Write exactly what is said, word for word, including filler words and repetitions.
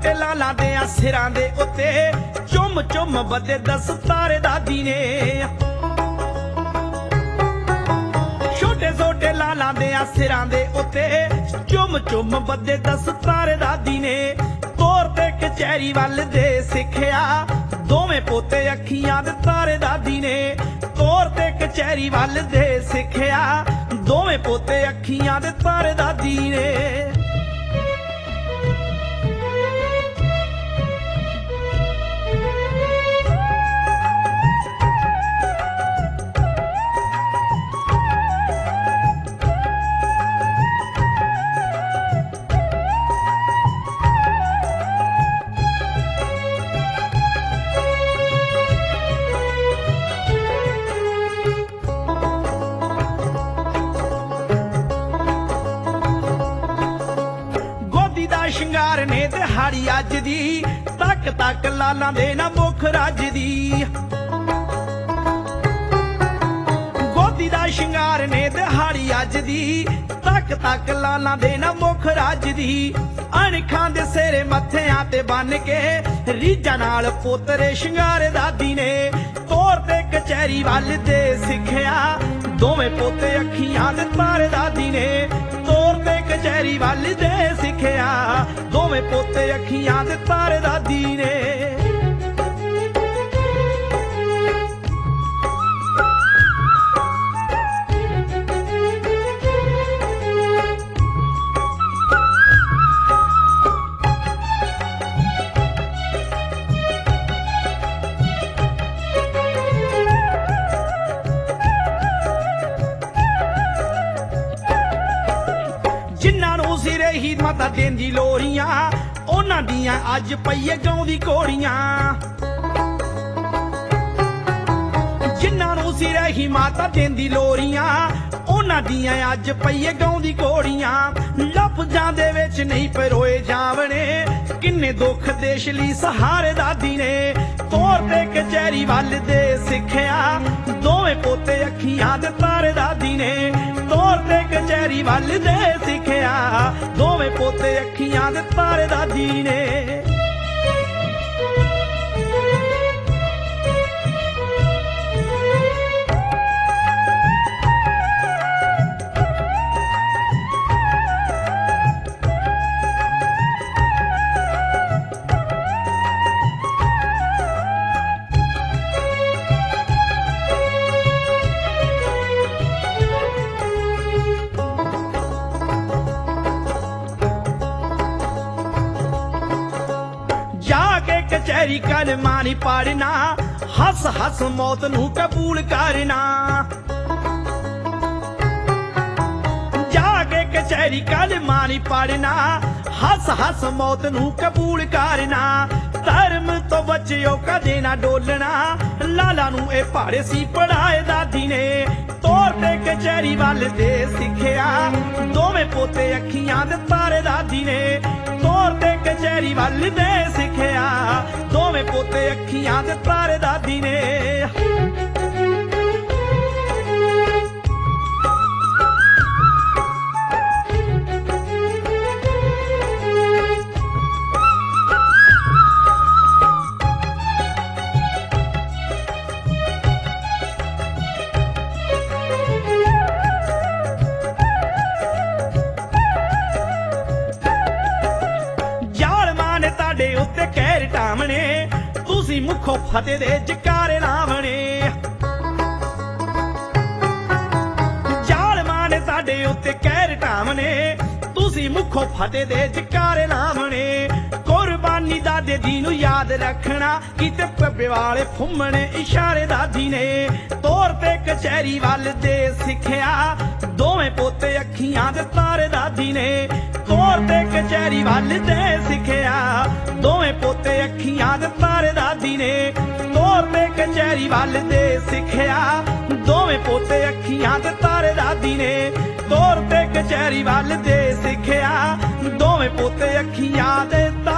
छोटे लाला दे सिरां दे उत्ते चुम चुम बदे दस्तार दादी ने। छोटे छोटे लाला दे सिरां दे उत्ते चुम चुम बदे दस्तार दादी ने। तौर ते कचहरी वल दे सिखिया दोवें पोते अखियां दे तारे दादी ने। तौर ते कचहरी वल दे सिखिया दोवें पोते अखियां दे तारे दादी ने। शिंगार ने दिहाड़ी अज दी तक तक लाला दे ना मुख रज दी। गोदी दा शिंगार ने दिहाड़ी अज दी तक तक लाला दे ना मुख रज दी। अणखां दे सेरे मत्थियां ते बन के रीझां नाल पोतरे शिंगार दादी ने। तौर ते कचहरी वल दे सिखिया दोवें पोते अखियां दे तारे दादी ने। तौर ते कचहरी वल दे सिखिया दोवें पोते अखियां दे तारे दादी ने। सिरे ही माता देंदी लोरियां उन्हां दियां अज पईए गाउंदी घोड़ियां। जिन्हां नूं सिरे ही माता देंदी लोरियां उन्हां दियां अज पईए गाउंदी घोड़ियां। लफ्जां दे विच नहीं परोए जावणे किन्ने दुख देश लई सहारे दादी ने। तौर ते कचहरी वल दे सिखिया दोवें पोते अखियां दे तारे दादी ने। तौर ते कचहरी वल दे सिखिया दोवें पोते अखियां दे तारे दादी ने। कचहरी कलमा नहीं पढ़ना हस हस मौत नू कबूल करना। जाके कचहरी कलमा नहीं पढ़ना हस हस मौत नू कबूल करना। धर्म तो बचियो कदे ना डोलना लाला नू ए पढ़े सी पढ़ाए दादी ने। तौर ते कचहरी वल दे सिखिया दोवें पोते अखियां दे तारे दादी ने। तौर ते कचहरी वल दे सिखिया दोवें पोते अखियां दे तारे दादी ने। कहर टावने तुसी मुखों फतेह दे जकारे लावने। जालमां ने साडे उत्ते कहर टावने तुसी मुखों फतेह दे जकारे लावने। कुर्बानी दादे दी नू याद रखना किते पब्बे वाले फुम्मने इशारे दादी ने। तौर ते कचहरी वल दे सिखिया दोवें पोते अखियां दे तारे दादी ने। तौर ते कचहरी वल दे सिखिया दोवें पोते अखियां दे तारे दादी ने। तौर ते कचहरी वल दे सिखिया दोवें पोते अखियां दे तारे दादी ने। तौर ते कचहरी वल दे सिखिया दोवें पोते अखियां दे